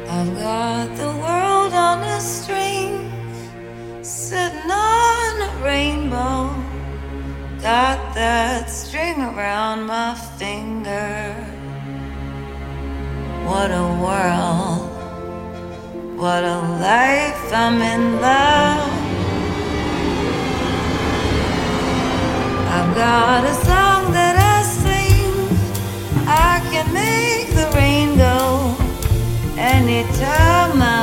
I've got the world on a string, sitting on a rainbow. Got that string around my finger. What a world, what a life, I'm in love. I've got a song that I sing, I can make the rain go anytime I